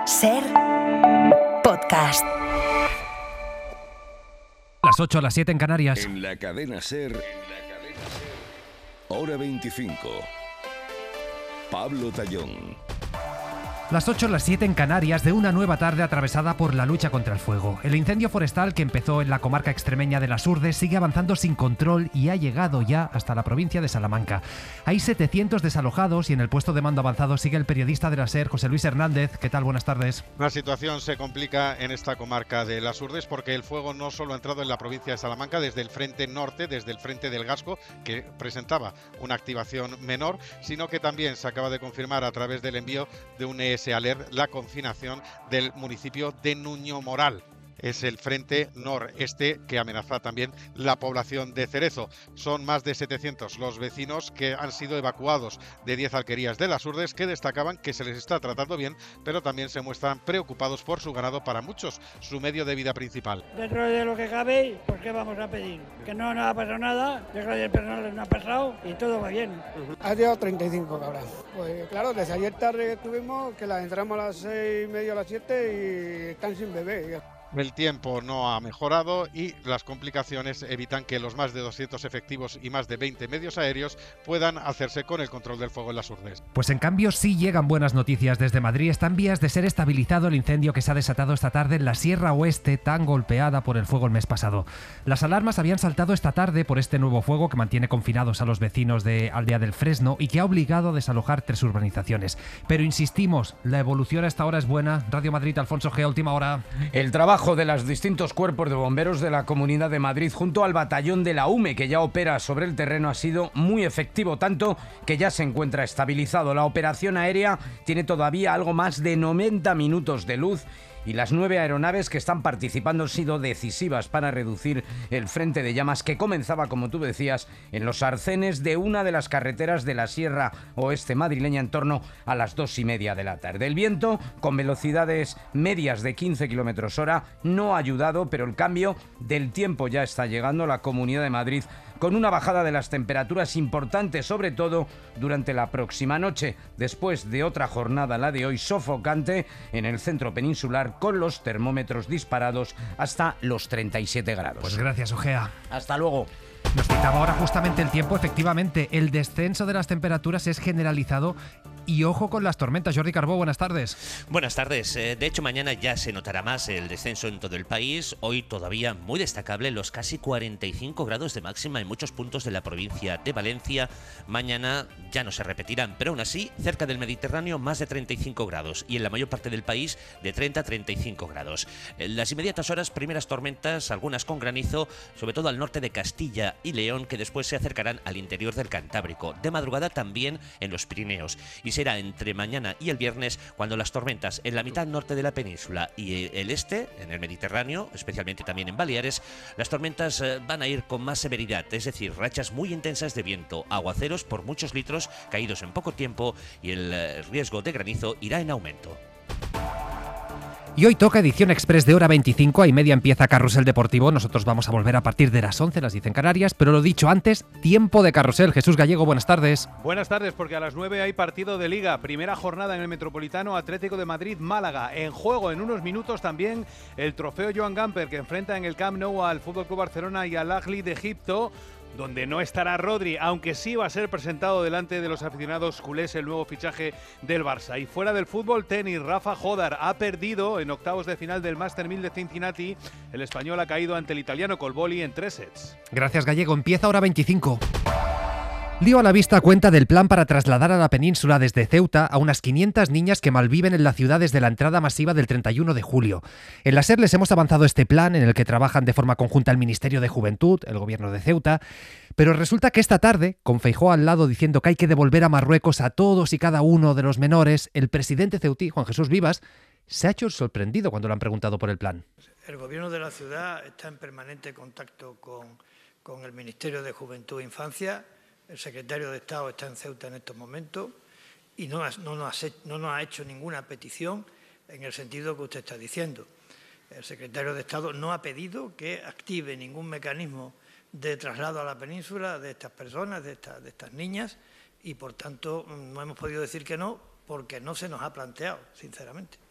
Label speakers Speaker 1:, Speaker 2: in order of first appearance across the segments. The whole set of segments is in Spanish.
Speaker 1: SER Podcast.
Speaker 2: Las 8, las 7 en Canarias.
Speaker 3: En la cadena SER, Hora 25. Pablo Tallón.
Speaker 2: Las 8, las 7 en Canarias, de una nueva tarde atravesada por la lucha contra el fuego. El incendio forestal que empezó en la comarca extremeña de las Urdes sigue avanzando sin control y ha llegado ya hasta la provincia de Salamanca. Hay 700 desalojados y en el puesto de mando avanzado sigue el periodista de la SER, José Luis Hernández. ¿Qué tal? Buenas tardes.
Speaker 4: La situación se complica en esta comarca de las Urdes porque el fuego no solo ha entrado en la provincia de Salamanca desde el frente norte, desde el frente del Gasco, que presentaba una activación menor, sino que también se acaba de confirmar a través del envío de un ES-Alert la confinación del municipio de Nuño Moral. Es el frente noreste que amenaza también la población de Cerezo. Son más de 700 los vecinos que han sido evacuados de 10 alquerías de las Urdes, que destacaban que se les está tratando bien, pero también se muestran preocupados por su ganado, para muchos su medio de vida principal.
Speaker 5: Dentro de lo que cabe, pues ¿qué vamos a pedir? Que no nos ha pasado nada, que el personal no ha pasado y todo va bien.
Speaker 6: Ha llegado 35 cabras. Pues claro, desde ayer tarde que estuvimos, que las entramos a las 6:30, a las 7 y están sin bebé.
Speaker 4: El tiempo no ha mejorado y las complicaciones evitan que los más de 200 efectivos y más de 20 medios aéreos puedan hacerse con el control del fuego en las Urdes.
Speaker 2: Pues en cambio sí llegan buenas noticias desde Madrid. Está en vías de ser estabilizado el incendio que se ha desatado esta tarde en la Sierra Oeste, tan golpeada por el fuego el mes pasado. Las alarmas habían saltado esta tarde por este nuevo fuego que mantiene confinados a los vecinos de Aldea del Fresno y que ha obligado a desalojar 3 urbanizaciones. Pero insistimos, la evolución a esta hora es buena. Radio Madrid, Alfonso G, última hora.
Speaker 7: El trabajo de los distintos cuerpos de bomberos de la Comunidad de Madrid junto al batallón de la UME que ya opera sobre el terreno ha sido muy efectivo, tanto que ya se encuentra estabilizado. La operación aérea tiene todavía algo más de 90 minutos de luz y las 9 aeronaves que están participando han sido decisivas para reducir el frente de llamas que comenzaba, como tú decías, en los arcenes de una de las carreteras de la Sierra Oeste madrileña en torno a las 2:30 de la tarde. El viento, con velocidades medias de 15 km/h, no ha ayudado, pero el cambio del tiempo ya está llegando a la Comunidad de Madrid, con una bajada de las temperaturas importante, sobre todo durante la próxima noche, después de otra jornada, la de hoy, sofocante en el centro peninsular, con los termómetros disparados hasta los 37 grados.
Speaker 2: Pues gracias, Ojea.
Speaker 7: Hasta luego.
Speaker 2: Nos citaba ahora justamente el tiempo. Efectivamente, el descenso de las temperaturas es generalizado. Y ojo con las tormentas. Jordi Carbó, buenas tardes.
Speaker 8: Buenas tardes. De hecho, mañana ya se notará más el descenso en todo el país. Hoy todavía muy destacable los casi 45 grados de máxima en muchos puntos de la provincia de Valencia. Mañana ya no se repetirán, pero aún así, cerca del Mediterráneo, más de 35 grados. Y en la mayor parte del país, de 30 a 35 grados. En las inmediatas horas, primeras tormentas, algunas con granizo, sobre todo al norte de Castilla y León, que después se acercarán al interior del Cantábrico. De madrugada también en los Pirineos. Y será entre mañana y el viernes cuando las tormentas en la mitad norte de la península y el este, en el Mediterráneo, especialmente también en Baleares, las tormentas van a ir con más severidad, es decir, rachas muy intensas de viento, aguaceros por muchos litros caídos en poco tiempo y el riesgo de granizo irá en aumento.
Speaker 2: Y hoy toca edición express de Hora 25, ahí media empieza Carrusel Deportivo. Nosotros vamos a volver a partir de las 11, las 10 en Canarias, pero lo dicho antes, tiempo de carrusel. Jesús Gallego, buenas tardes.
Speaker 9: Buenas tardes, porque a las 9 hay partido de Liga, primera jornada en el Metropolitano, Atlético de Madrid-Málaga. En juego en unos minutos también el trofeo Joan Gamper, que enfrenta en el Camp Nou al FC Barcelona y al Ahly de Egipto, donde no estará Rodri, aunque sí va a ser presentado delante de los aficionados culés el nuevo fichaje del Barça. Y fuera del fútbol, tenis, Rafa Jodar ha perdido en octavos de final del Master 1000 de Cincinnati. El español ha caído ante el italiano Colboli en 3 sets.
Speaker 2: Gracias, Gallego. Empieza Hora 25. Lío a la vista cuenta del plan para trasladar a la península desde Ceuta a unas 500 niñas que malviven en la ciudad desde la entrada masiva del 31 de julio. En la SER les hemos avanzado este plan en el que trabajan de forma conjunta el Ministerio de Juventud, el Gobierno de Ceuta, pero resulta que esta tarde, con Feijóo al lado diciendo que hay que devolver a Marruecos a todos y cada uno de los menores, el presidente ceutí, Juan Jesús Vivas, se ha hecho el sorprendido cuando le han preguntado por el plan.
Speaker 5: El Gobierno de la ciudad está en permanente contacto con el Ministerio de Juventud e Infancia. El secretario de Estado está en Ceuta en estos momentos y no nos ha hecho ninguna petición en el sentido que usted está diciendo. El secretario de Estado no ha pedido que active ningún mecanismo de traslado a la península de estas personas, de estas niñas, y por tanto no hemos podido decir que no porque no se nos ha planteado, sinceramente.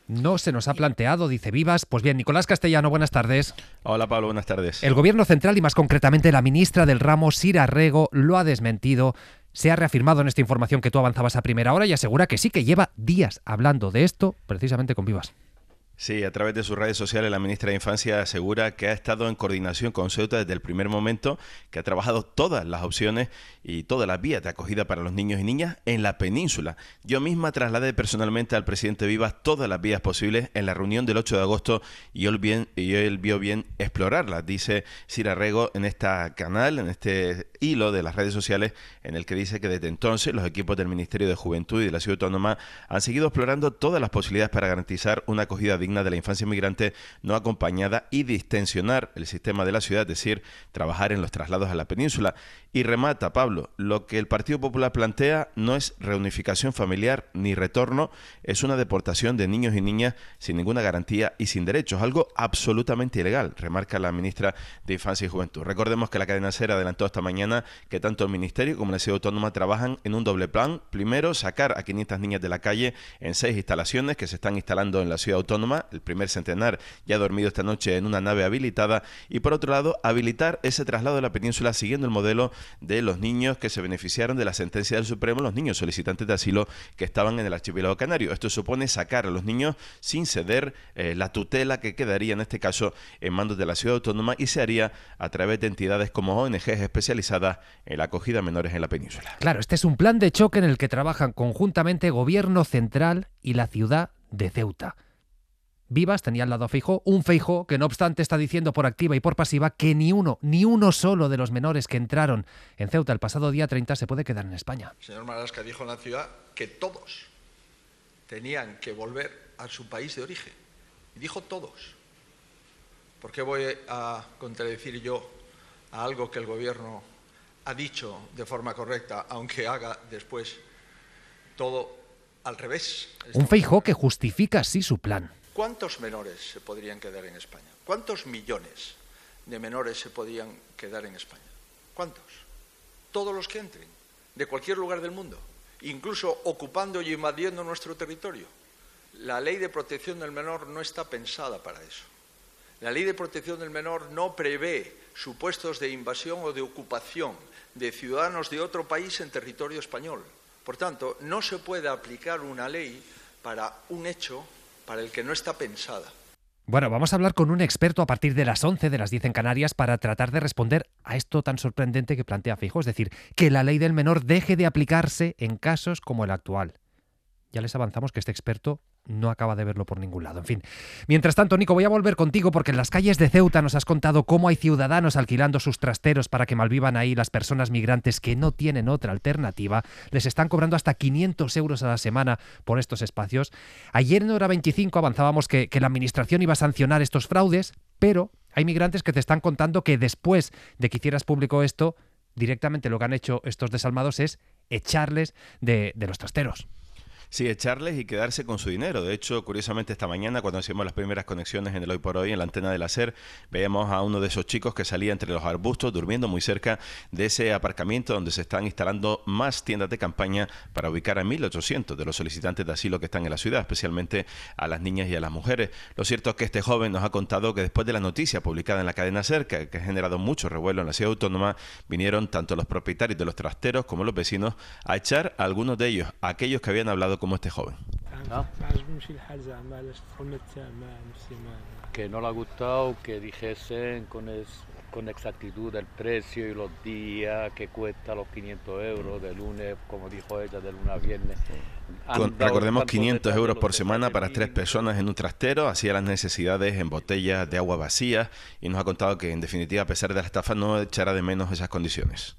Speaker 2: No se nos ha planteado, dice Vivas. Pues bien, Nicolás Castellano, buenas tardes.
Speaker 10: Hola Pablo, buenas tardes.
Speaker 2: El Gobierno central y más concretamente la ministra del ramo, Sira Rego, lo ha desmentido. Se ha reafirmado en esta información que tú avanzabas a primera hora y asegura que sí, que lleva días hablando de esto precisamente con Vivas.
Speaker 10: Sí, a través de sus redes sociales la ministra de Infancia asegura que ha estado en coordinación con Ceuta desde el primer momento, que ha trabajado todas las opciones y todas las vías de acogida para los niños y niñas en la península. Yo misma trasladé personalmente al presidente Vivas todas las vías posibles en la reunión del 8 de agosto y él vio bien explorarlas, dice Sira Rego en este canal, en este hilo de las redes sociales, en el que dice que desde entonces los equipos del Ministerio de Juventud y de la Ciudad Autónoma han seguido explorando todas las posibilidades para garantizar una acogida digna de la infancia inmigrante no acompañada y distensionar el sistema de la ciudad, es decir, trabajar en los traslados a la península. Y remata, Pablo, lo que el Partido Popular plantea no es reunificación familiar ni retorno, es una deportación de niños y niñas sin ninguna garantía y sin derechos, algo absolutamente ilegal, remarca la ministra de Infancia y Juventud. Recordemos que la cadena SER adelantó esta mañana que tanto el Ministerio como la Ciudad Autónoma trabajan en un doble plan. Primero, sacar a 500 niñas de la calle en 6 instalaciones que se están instalando en la Ciudad Autónoma. El primer centenar ya ha dormido esta noche en una nave habilitada y por otro lado habilitar ese traslado de la península siguiendo el modelo de los niños que se beneficiaron de la sentencia del Supremo, los niños solicitantes de asilo que estaban en el archipiélago canario. Esto supone sacar a los niños sin ceder la tutela que quedaría en este caso en manos de la Ciudad Autónoma y se haría a través de entidades como ONGs especializadas en la acogida a menores en la península.
Speaker 2: Claro, este es un plan de choque en el que trabajan conjuntamente Gobierno central y la ciudad de Ceuta. Vivas tenía al lado a Feijóo, un Feijóo que no obstante está diciendo por activa y por pasiva que ni uno solo de los menores que entraron en Ceuta el pasado día 30 se puede quedar en España.
Speaker 11: El señor Marlaska dijo en la ciudad que todos tenían que volver a su país de origen. Y dijo todos. ¿Por qué voy a contradecir yo a algo que el Gobierno ha dicho de forma correcta, aunque haga después todo al revés?
Speaker 2: Un Feijóo que justifica así su plan.
Speaker 11: ¿Cuántos menores se podrían quedar en España? ¿Cuántos millones de menores se podrían quedar en España? ¿Cuántos? Todos los que entren, de cualquier lugar del mundo, incluso ocupando y invadiendo nuestro territorio. La ley de protección del menor no está pensada para eso. La ley de protección del menor no prevé supuestos de invasión o de ocupación de ciudadanos de otro país en territorio español. Por tanto, no se puede aplicar una ley para un hecho para el que no está pensada.
Speaker 2: Bueno, vamos a hablar con un experto a partir de las 11 de las 10 en Canarias para tratar de responder a esto tan sorprendente que plantea Feijóo, es decir, que la ley del menor deje de aplicarse en casos como el actual. Ya les avanzamos que este experto no acaba de verlo por ningún lado. En fin, mientras tanto, Nico, voy a volver contigo porque en las calles de Ceuta nos has contado cómo hay ciudadanos alquilando sus trasteros para que malvivan ahí las personas migrantes que no tienen otra alternativa. Les están cobrando hasta 500 euros a la semana por estos espacios. Ayer en Hora 25 avanzábamos que la administración iba a sancionar estos fraudes, pero hay migrantes que te están contando que después de que hicieras público esto, directamente lo que han hecho estos desalmados es echarles de los trasteros.
Speaker 10: Sí, echarles y quedarse con su dinero. De hecho, curiosamente esta mañana, cuando hacíamos las primeras conexiones en el Hoy por Hoy, en la antena de la SER, veíamos a uno de esos chicos que salía entre los arbustos, durmiendo muy cerca de ese aparcamiento donde se están instalando más tiendas de campaña para ubicar a 1.800 de los solicitantes de asilo que están en la ciudad, especialmente a las niñas y a las mujeres. Lo cierto es que este joven nos ha contado que después de la noticia publicada en la cadena SER, que ha generado mucho revuelo en la Ciudad Autónoma, vinieron tanto los propietarios de los trasteros como los vecinos a echar a algunos de ellos, a aquellos que habían hablado como este joven.
Speaker 12: Que no le ha gustado que dijesen con exactitud el precio y los días que cuesta los 500 euros de lunes, como dijo ella, de lunes a viernes.
Speaker 10: Recordemos 500 euros por semana para 3 personas en un trastero, hacía las necesidades en botellas de agua vacías y nos ha contado que en definitiva a pesar de la estafa no echará de menos esas condiciones.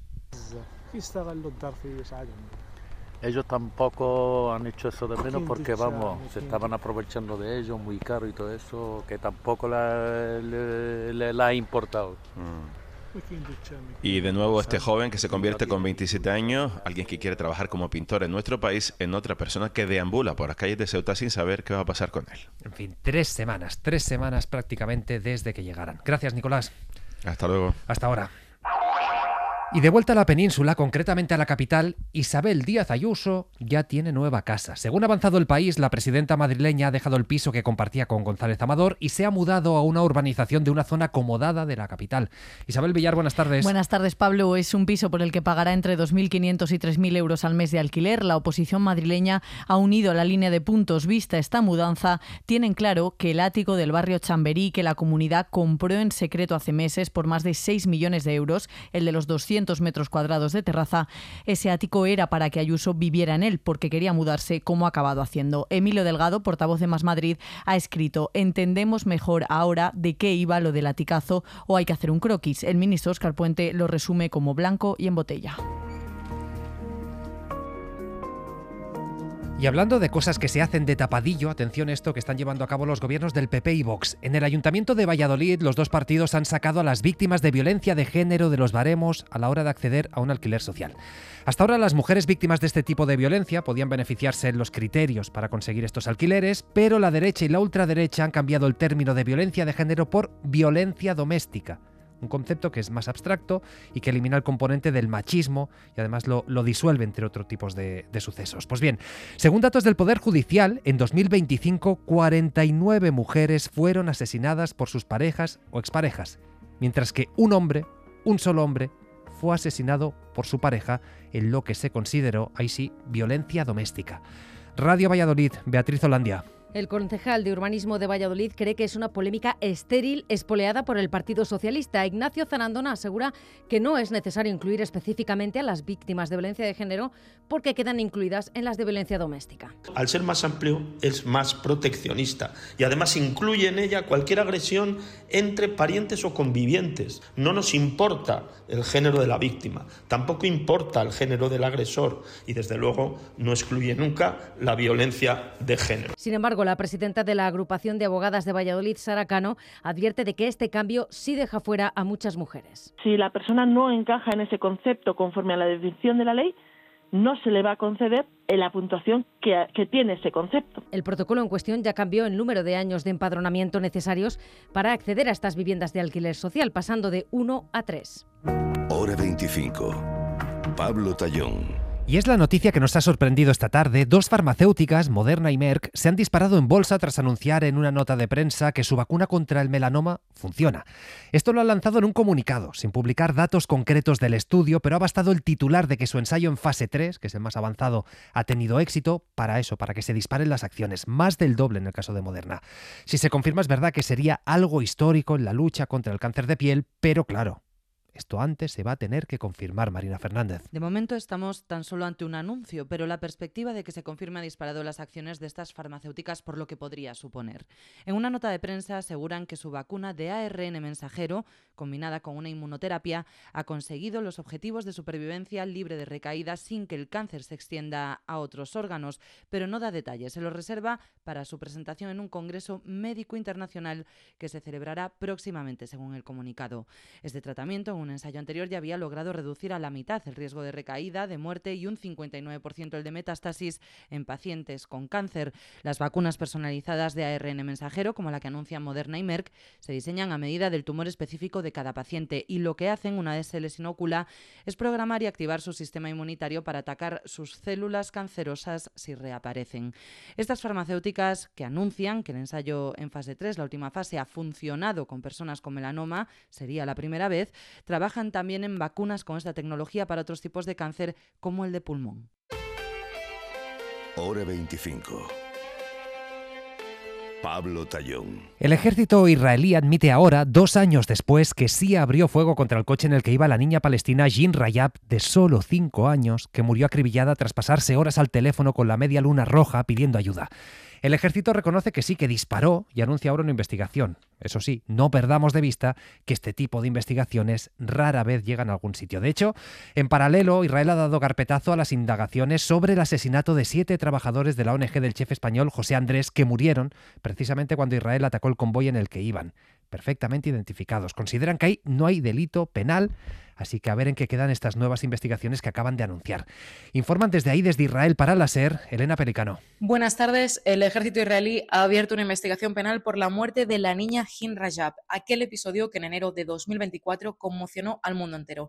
Speaker 12: Ellos tampoco han hecho eso de menos porque, vamos, se estaban aprovechando de ellos, muy caro y todo eso, que tampoco le ha importado.
Speaker 10: Y de nuevo este joven que se convierte con 27 años, alguien que quiere trabajar como pintor en nuestro país, en otra persona que deambula por las calles de Ceuta sin saber qué va a pasar con él.
Speaker 2: En fin, 3 semanas prácticamente desde que llegaran. Gracias, Nicolás.
Speaker 10: Hasta luego.
Speaker 2: Hasta ahora. Y de vuelta a la península, concretamente a la capital, Isabel Díaz Ayuso ya tiene nueva casa. Según ha avanzado el país, la presidenta madrileña ha dejado el piso que compartía con González Amador y se ha mudado a una urbanización de una zona acomodada de la capital. Isabel Villar, buenas tardes.
Speaker 13: Buenas tardes, Pablo. Es un piso por el que pagará entre 2.500 y 3.000 euros al mes de alquiler. La oposición madrileña ha unido la línea de puntos vista esta mudanza. Tienen claro que el ático del barrio Chamberí, que la comunidad compró en secreto hace meses por más de 6 millones de euros, el de los 200 metros cuadrados de terraza, ese ático era para que Ayuso viviera en él, porque quería mudarse, como ha acabado haciendo. Emilio Delgado, portavoz de Más Madrid, ha escrito: entendemos mejor ahora de qué iba lo del aticazo, o hay que hacer un croquis. El ministro Óscar Puente lo resume como blanco y en botella.
Speaker 2: Y hablando de cosas que se hacen de tapadillo, atención a esto que están llevando a cabo los gobiernos del PP y Vox. En el Ayuntamiento de Valladolid, los dos partidos han sacado a las víctimas de violencia de género de los baremos a la hora de acceder a un alquiler social. Hasta ahora, las mujeres víctimas de este tipo de violencia podían beneficiarse en los criterios para conseguir estos alquileres, pero la derecha y la ultraderecha han cambiado el término de violencia de género por violencia doméstica. Un concepto que es más abstracto y que elimina el componente del machismo y además lo disuelve entre otros tipos de sucesos. Pues bien, según datos del Poder Judicial, en 2025 49 mujeres fueron asesinadas por sus parejas o exparejas, mientras que un solo hombre, fue asesinado por su pareja en lo que se consideró, ahí sí, violencia doméstica. Radio Valladolid, Beatriz Olandia.
Speaker 14: El concejal de Urbanismo de Valladolid cree que es una polémica estéril espoleada por el Partido Socialista. Ignacio Zarandona asegura que no es necesario incluir específicamente a las víctimas de violencia de género porque quedan incluidas en las de violencia doméstica.
Speaker 15: Al ser más amplio es más proteccionista y además incluye en ella cualquier agresión entre parientes o convivientes. No nos importa el género de la víctima, tampoco importa el género del agresor y desde luego no excluye nunca la violencia de género.
Speaker 14: Sin embargo, la presidenta de la Agrupación de Abogadas de Valladolid, Sara Cano, advierte de que este cambio sí deja fuera a muchas mujeres.
Speaker 16: Si la persona no encaja en ese concepto conforme a la definición de la ley, no se le va a conceder la puntuación que tiene ese concepto.
Speaker 14: El protocolo en cuestión ya cambió el número de años de empadronamiento necesarios para acceder a estas viviendas de alquiler social, pasando de 1 a 3.
Speaker 3: Hora 25. Pablo Tallón.
Speaker 2: Y es la noticia que nos ha sorprendido esta tarde. Dos farmacéuticas, Moderna y Merck, se han disparado en bolsa tras anunciar en una nota de prensa que su vacuna contra el melanoma funciona. Esto lo han lanzado en un comunicado, sin publicar datos concretos del estudio, pero ha bastado el titular de que su ensayo en fase 3, que es el más avanzado, ha tenido éxito para eso, para que se disparen las acciones, más del doble en el caso de Moderna. Si se confirma, es verdad que sería algo histórico en la lucha contra el cáncer de piel, pero claro, esto antes se va a tener que confirmar, Marina Fernández.
Speaker 17: De momento estamos tan solo ante un anuncio, pero la perspectiva de que se confirme ha disparado las acciones de estas farmacéuticas por lo que podría suponer. En una nota de prensa aseguran que su vacuna de ARN mensajero, combinada con una inmunoterapia, ha conseguido los objetivos de supervivencia libre de recaídas sin que el cáncer se extienda a otros órganos, pero no da detalles. Se lo reserva para su presentación en un congreso médico internacional que se celebrará próximamente, según el comunicado. Este tratamiento, en un ensayo anterior, ya había logrado reducir a la mitad el riesgo de recaída, de muerte y un 59% el de metástasis en pacientes con cáncer. Las vacunas personalizadas de ARN mensajero, como la que anuncian Moderna y Merck, se diseñan a medida del tumor específico de cada paciente y lo que hacen una vez se les inocula es programar y activar su sistema inmunitario para atacar sus células cancerosas si reaparecen. Estas farmacéuticas, que anuncian que el ensayo en fase 3, la última fase, ha funcionado con personas con melanoma, sería la primera vez, trabajan también en vacunas con esta tecnología para otros tipos de cáncer como el de pulmón.
Speaker 3: Hora 25. Pablo Tallón.
Speaker 2: El ejército israelí admite ahora, 2 años después, que sí abrió fuego contra el coche en el que iba la niña palestina Jin Rayab, de solo 5 años, que murió acribillada tras pasarse horas al teléfono con la media luna roja pidiendo ayuda. El ejército reconoce que sí, que disparó y anuncia ahora una investigación. Eso sí, no perdamos de vista que este tipo de investigaciones rara vez llegan a algún sitio. De hecho, en paralelo, Israel ha dado carpetazo a las indagaciones sobre el asesinato de 7 trabajadores de la ONG del chef español José Andrés, que murieron precisamente cuando Israel atacó el convoy en el que iban. Perfectamente identificados. Consideran que ahí no hay delito penal, así que a ver en qué quedan estas nuevas investigaciones que acaban de anunciar. Informan desde ahí, desde Israel para la SER, Elena Pelicano.
Speaker 18: Buenas tardes. El ejército israelí ha abierto una investigación penal por la muerte de la niña Jin Rayab, aquel episodio que en enero de 2024 conmocionó al mundo entero.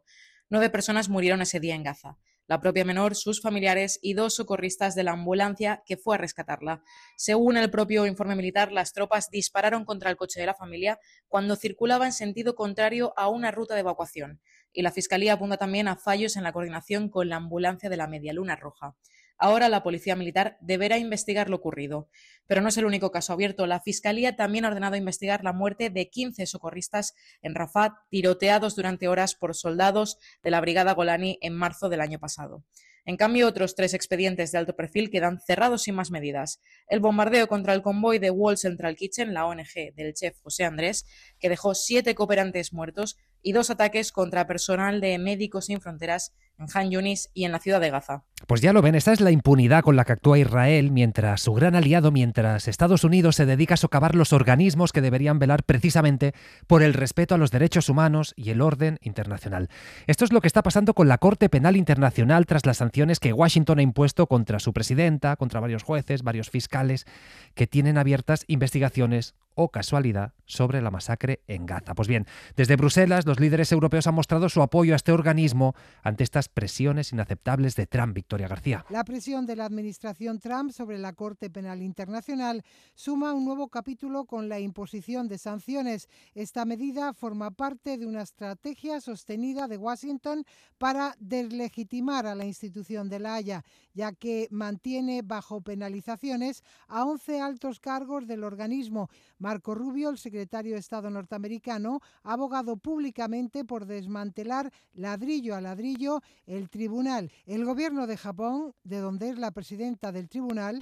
Speaker 18: 9 personas murieron ese día en Gaza. La propia menor, sus familiares y 2 socorristas de la ambulancia que fue a rescatarla. Según el propio informe militar, las tropas dispararon contra el coche de la familia cuando circulaba en sentido contrario a una ruta de evacuación. Y la Fiscalía apunta también a fallos en la coordinación con la ambulancia de la Media Luna Roja. Ahora la Policía Militar deberá investigar lo ocurrido. Pero no es el único caso abierto. La Fiscalía también ha ordenado investigar la muerte de 15 socorristas en Rafah, tiroteados durante horas por soldados de la Brigada Golani en marzo del año pasado. En cambio, otros 3 expedientes de alto perfil quedan cerrados sin más medidas. El bombardeo contra el convoy de World Central Kitchen, la ONG del chef José Andrés, que dejó 7 cooperantes muertos, y 2 ataques contra personal de Médicos Sin Fronteras en Han Yunis y en la ciudad de Gaza.
Speaker 2: Pues ya lo ven, esta es la impunidad con la que actúa Israel mientras su gran aliado, mientras Estados Unidos se dedica a socavar los organismos que deberían velar precisamente por el respeto a los derechos humanos y el orden internacional. Esto es lo que está pasando con la Corte Penal Internacional tras las sanciones que Washington ha impuesto contra su presidenta, contra varios jueces, varios fiscales que tienen abiertas investigaciones o casualidad sobre la masacre en Gaza. Pues bien, desde Bruselas los líderes europeos han mostrado su apoyo a este organismo ante estas presiones inaceptables de Trump. Victoria García.
Speaker 19: La presión de la administración Trump sobre la Corte Penal Internacional suma un nuevo capítulo con la imposición de sanciones. Esta medida forma parte de una estrategia sostenida de Washington para deslegitimar a la institución de La Haya, ya que mantiene bajo penalizaciones a 11 altos cargos del organismo. Marco Rubio, el secretario de Estado norteamericano, ha abogado públicamente por desmantelar ladrillo a ladrillo el tribunal. El gobierno de Japón, de donde es la presidenta del tribunal,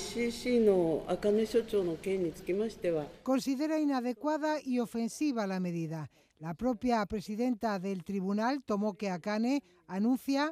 Speaker 19: considera inadecuada y ofensiva la medida. La propia presidenta del tribunal, Tomoke Akane, anuncia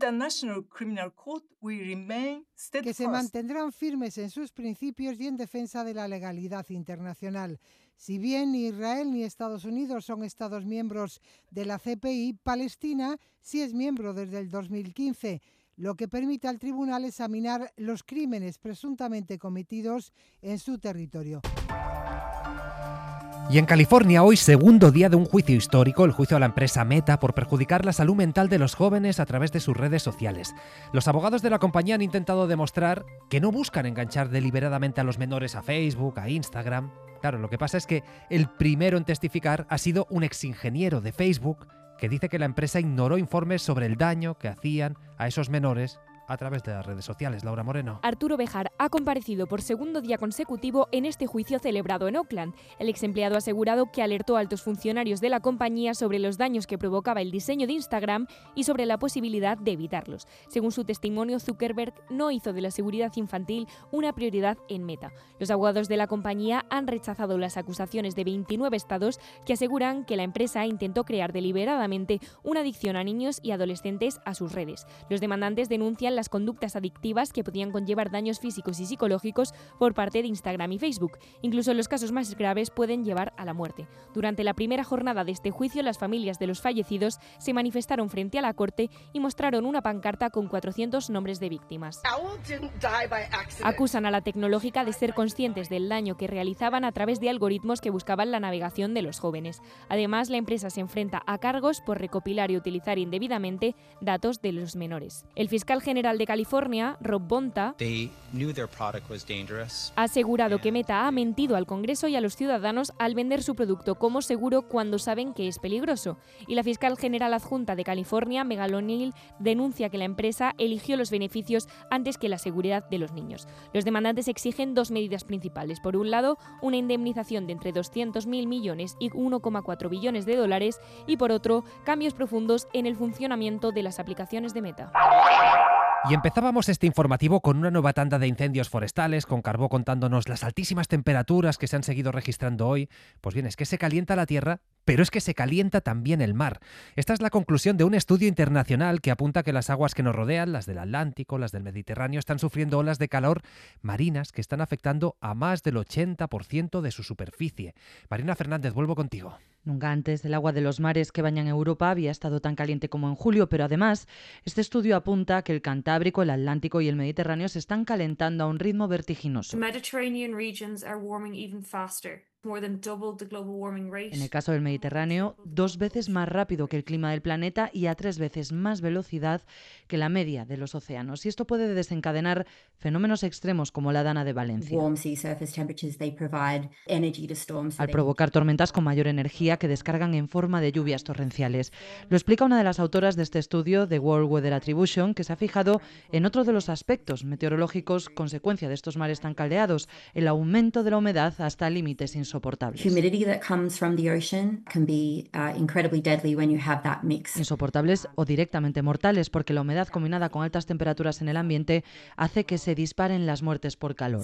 Speaker 19: que se mantendrán firmes en sus principios y en defensa de la legalidad internacional. Si bien ni Israel ni Estados Unidos son Estados miembros de la CPI, Palestina sí es miembro desde el 2015, lo que permite al tribunal examinar los crímenes presuntamente cometidos en su territorio.
Speaker 2: Y en California hoy, segundo día de un juicio histórico, el juicio a la empresa Meta por perjudicar la salud mental de los jóvenes a través de sus redes sociales. Los abogados de la compañía han intentado demostrar que no buscan enganchar deliberadamente a los menores a Facebook, a Instagram. Claro, lo que pasa es que el primero en testificar ha sido un exingeniero de Facebook que dice que la empresa ignoró informes sobre el daño que hacían a esos menores a través de las redes sociales. Laura Moreno.
Speaker 20: Arturo Bejar ha comparecido por segundo día consecutivo en este juicio celebrado en Oakland. El exempleado ha asegurado que alertó a altos funcionarios de la compañía sobre los daños que provocaba el diseño de Instagram y sobre la posibilidad de evitarlos. Según su testimonio, Zuckerberg no hizo de la seguridad infantil una prioridad en Meta. Los abogados de la compañía han rechazado las acusaciones de 29 estados que aseguran que la empresa intentó crear deliberadamente una adicción a niños y adolescentes a sus redes. Los demandantes denuncian las conductas adictivas que podían conllevar daños físicos y psicológicos por parte de Instagram y Facebook. Incluso en los casos más graves pueden llevar a la muerte. Durante la primera jornada de este juicio, las familias de los fallecidos se manifestaron frente a la corte y mostraron una pancarta con 400 nombres de víctimas. Acusan a la tecnológica de ser conscientes del daño que realizaban a través de algoritmos que buscaban la navegación de los jóvenes. Además, la empresa se enfrenta a cargos por recopilar y utilizar indebidamente datos de los menores. El fiscal general de California, Rob Bonta, ha asegurado que Meta ha mentido al Congreso y a los ciudadanos al vender su producto como seguro cuando saben que es peligroso. Y la fiscal general adjunta de California, Megan O'Neill, denuncia que la empresa eligió los beneficios antes que la seguridad de los niños. Los demandantes exigen 2 medidas principales. Por un lado, una indemnización de entre 200.000 millones y 1,4 billones de dólares y por otro, cambios profundos en el funcionamiento de las aplicaciones de Meta.
Speaker 2: Y empezábamos este informativo con una nueva tanda de incendios forestales, con Carbó contándonos las altísimas temperaturas que se han seguido registrando hoy. Pues bien, es que se calienta la tierra, pero es que se calienta también el mar. Esta es la conclusión de un estudio internacional que apunta que las aguas que nos rodean, las del Atlántico, las del Mediterráneo, están sufriendo olas de calor marinas que están afectando a más del 80% de su superficie. Marina Fernández, vuelvo contigo.
Speaker 17: Nunca antes el agua de los mares que bañan Europa había estado tan caliente como en julio, pero además este estudio apunta que el Cantábrico, el Atlántico y el Mediterráneo se están calentando a un ritmo vertiginoso. En el caso del Mediterráneo, 2 veces más rápido que el clima del planeta y a 3 veces más velocidad que la media de los océanos. Y esto puede desencadenar fenómenos extremos como la Dana de Valencia, al provocar tormentas con mayor energía que descargan en forma de lluvias torrenciales. Lo explica una de las autoras de este estudio, The World Weather Attribution, que se ha fijado en otro de los aspectos meteorológicos consecuencia de estos mares tan caldeados, el aumento de la humedad hasta límites insoportables. Insoportables o directamente mortales, porque la humedad combinada con altas temperaturas en el ambiente hace que se disparen las muertes por calor.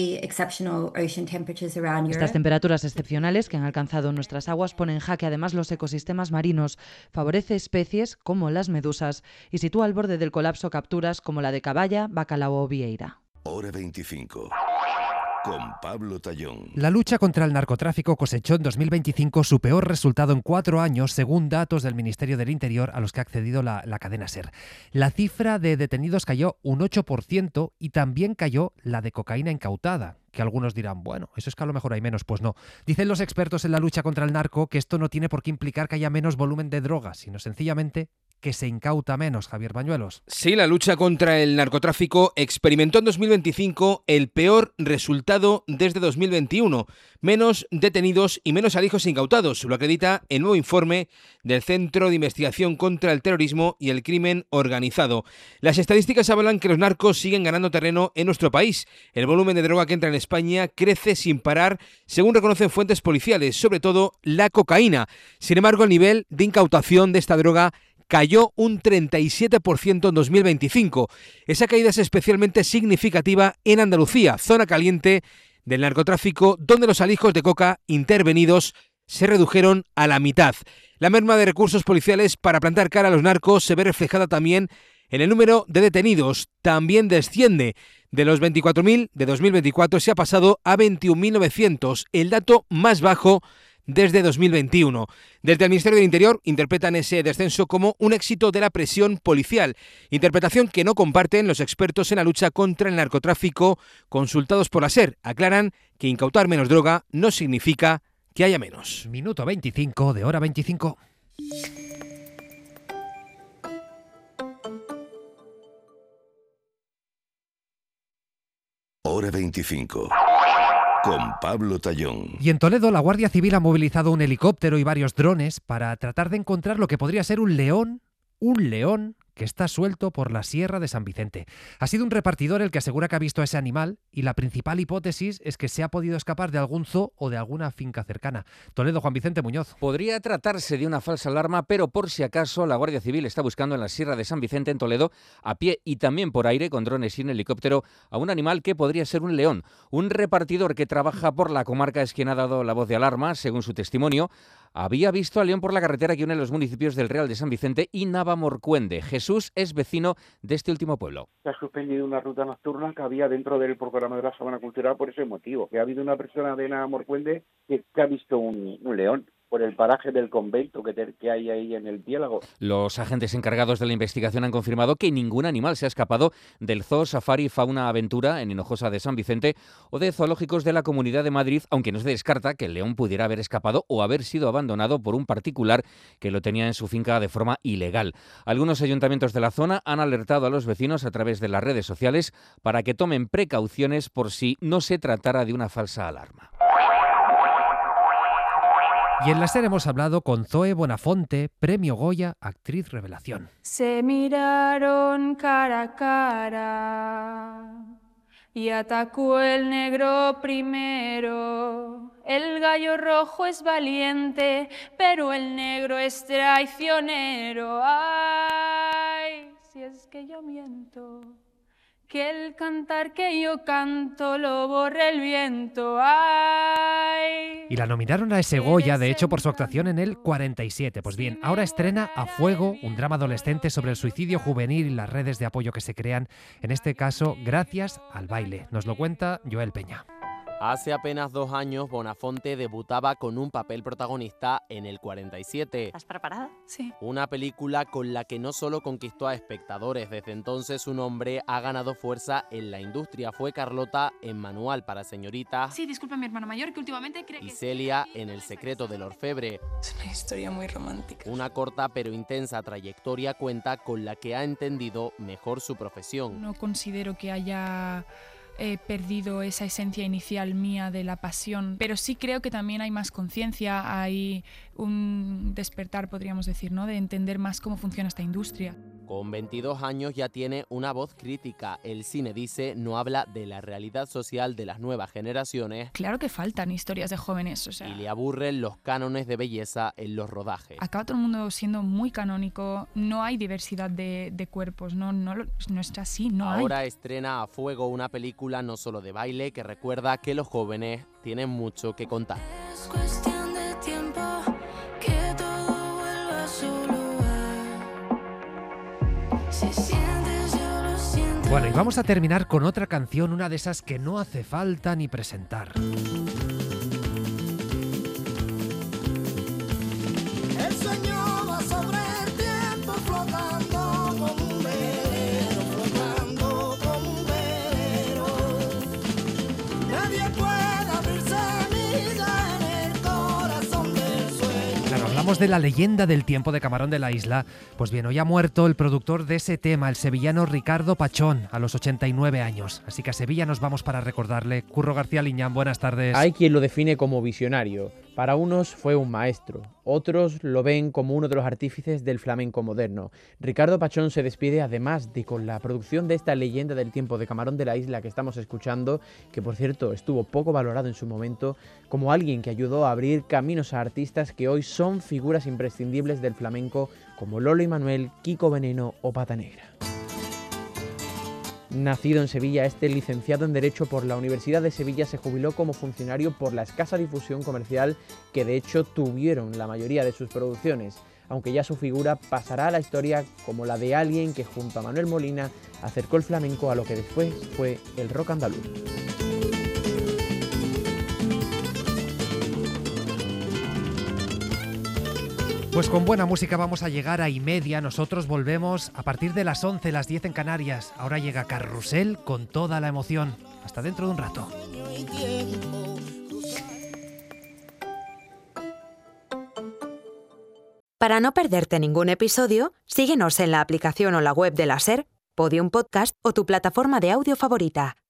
Speaker 17: Estas temperaturas excepcionales que han alcanzado nuestras aguas ponen en jaque además los ecosistemas marinos, favorece especies como las medusas y sitúa al borde del colapso capturas como la de caballa, bacalao o vieira.
Speaker 3: Hora 25. Con Pablo Tallón.
Speaker 2: La lucha contra el narcotráfico cosechó en 2025 su peor resultado en 4 años, según datos del Ministerio del Interior a los que ha accedido la cadena SER. La cifra de detenidos cayó un 8% y también cayó la de cocaína incautada, que algunos dirán, bueno, eso es que a lo mejor hay menos. Pues no. Dicen los expertos en la lucha contra el narco que esto no tiene por qué implicar que haya menos volumen de drogas, sino sencillamente que se incauta menos. Javier Bañuelos.
Speaker 21: Sí, la lucha contra el narcotráfico experimentó en 2025 el peor resultado desde 2021. Menos detenidos y menos alijos incautados. Lo acredita el nuevo informe del Centro de Investigación contra el Terrorismo y el Crimen Organizado. Las estadísticas hablan que los narcos siguen ganando terreno en nuestro país. El volumen de droga que entra en España crece sin parar, según reconocen fuentes policiales, sobre todo la cocaína. Sin embargo, el nivel de incautación de esta droga cayó un 37% en 2025. Esa caída es especialmente significativa en Andalucía, zona caliente del narcotráfico, donde los alijos de coca intervenidos se redujeron a la mitad. La merma de recursos policiales para plantar cara a los narcos se ve reflejada también en el número de detenidos. También desciende. De los 24.000 de 2024 se ha pasado a 21.900, el dato más bajo desde 2021. Desde el Ministerio del Interior interpretan ese descenso como un éxito de la presión policial, interpretación que no comparten los expertos en la lucha contra el narcotráfico consultados por la SER. Aclaran que incautar menos droga no significa que haya menos.
Speaker 2: Minuto 25 de Hora 25.
Speaker 3: Hora 25. Con Pablo Tallón.
Speaker 2: Y en Toledo, la Guardia Civil ha movilizado un helicóptero y varios drones para tratar de encontrar lo que podría ser un león que está suelto por la Sierra de San Vicente. Ha sido un repartidor el que asegura que ha visto a ese animal y la principal hipótesis es que se ha podido escapar de algún zoo o de alguna finca cercana. Toledo, Juan Vicente Muñoz.
Speaker 22: Podría tratarse de una falsa alarma, pero por si acaso la Guardia Civil está buscando en la Sierra de San Vicente, en Toledo, a pie y también por aire, con drones y un helicóptero, a un animal que podría ser un león. Un repartidor que trabaja por la comarca es quien ha dado la voz de alarma, según su testimonio. Había visto al león por la carretera que une los municipios del Real de San Vicente y Navalmoruende. Jesús es vecino de este último pueblo.
Speaker 23: Se ha suspendido una ruta nocturna que había dentro del programa de la Semana Cultural por ese motivo. Que ha habido una persona de Navalmoruende que ha visto un león por el paraje del convento que hay ahí en el Piélago.
Speaker 22: Los agentes encargados de la investigación han confirmado que ningún animal se ha escapado del Zoo Safari Fauna Aventura en Hinojosa de San Vicente o de zoológicos de la Comunidad de Madrid, aunque no se descarta que el león pudiera haber escapado o haber sido abandonado por un particular que lo tenía en su finca de forma ilegal. Algunos ayuntamientos de la zona han alertado a los vecinos a través de las redes sociales para que tomen precauciones por si no se tratara de una falsa alarma.
Speaker 2: Y en la SER hemos hablado con Zoe Bonafonte, Premio Goya, actriz revelación.
Speaker 24: Se miraron cara a cara y atacó el negro primero. El gallo rojo es valiente, pero el negro es traicionero. Ay, si es que yo miento, que el cantar que yo canto lo borre el viento. Ay.
Speaker 2: Y la nominaron a ese Goya, de hecho, por su actuación en el 47. Pues bien, ahora estrena A Fuego, un drama adolescente sobre el suicidio juvenil y las redes de apoyo que se crean, en este caso, gracias al baile. Nos lo cuenta Joel Peña.
Speaker 1: Hace apenas 2 años, Bonafonte debutaba con un papel protagonista en El 47.
Speaker 4: ¿Estás preparada? Sí.
Speaker 1: Una película con la que no solo conquistó a espectadores, desde entonces su nombre ha ganado fuerza en la industria. Fue Carlota en Manual para Señoritas.
Speaker 4: Sí, disculpa, mi hermano mayor, que últimamente cree
Speaker 1: y
Speaker 4: que...
Speaker 1: Celia en El secreto del orfebre.
Speaker 4: Es una historia muy romántica.
Speaker 1: Una corta pero intensa trayectoria cuenta con la que ha entendido mejor su profesión.
Speaker 4: No considero que haya perdido esa esencia inicial mía de la pasión, pero sí creo que también hay más conciencia, hay un despertar, podríamos decir, ¿no?, de entender más cómo funciona esta industria.
Speaker 1: Con 22 años ya tiene una voz crítica. El cine, dice, no habla de la realidad social de las nuevas generaciones.
Speaker 4: Claro que faltan historias de jóvenes, o sea...
Speaker 1: Y le aburren los cánones de belleza en los rodajes.
Speaker 4: Acaba todo el mundo siendo muy canónico, no hay diversidad de cuerpos, no es así, no hay.
Speaker 1: Ahora estrena A Fuego, una película no solo de baile que recuerda que los jóvenes tienen mucho que contar.
Speaker 4: Es cuestión de tiempo que todo vuelva a su lugar.
Speaker 2: Bueno, y vamos a terminar con otra canción, una de esas que no hace falta ni presentar.
Speaker 6: El sueño va sobre el tiempo flotando como un velero, flotando como un velero. Nadie puede abrir semilla en el corazón del sueño.
Speaker 2: Claro, hablamos de la leyenda del tiempo de Camarón de la Isla. Pues bien, hoy ha muerto el productor de ese tema, el sevillano Ricardo Pachón, a los 89 años. Así que a Sevilla nos vamos para recordarle. Curro García Liñán, buenas tardes.
Speaker 7: Hay quien lo define como visionario. Para unos fue un maestro, otros lo ven como uno de los artífices del flamenco moderno. Ricardo Pachón se despide además de con la producción de esta leyenda del tiempo de Camarón de la Isla que estamos escuchando, que por cierto estuvo poco valorado en su momento, como alguien que ayudó a abrir caminos a artistas que hoy son figuras imprescindibles del flamenco como Lolo y Manuel, Kiko Veneno o Pata Negra. Nacido en Sevilla, este licenciado en Derecho por la Universidad de Sevilla se jubiló como funcionario por la escasa difusión comercial que de hecho tuvieron la mayoría de sus producciones, aunque ya su figura pasará a la historia como la de alguien que junto a Manuel Molina acercó el flamenco a lo que después fue el rock andaluz.
Speaker 2: Pues con buena música vamos a llegar a 1:30. Nosotros volvemos a partir de las 11, las 10 en Canarias. Ahora llega Carrusel con toda la emoción. Hasta dentro de un rato.
Speaker 25: Para no perderte ningún episodio, síguenos en la aplicación o la web de la SER, Podium Podcast o tu plataforma de audio favorita.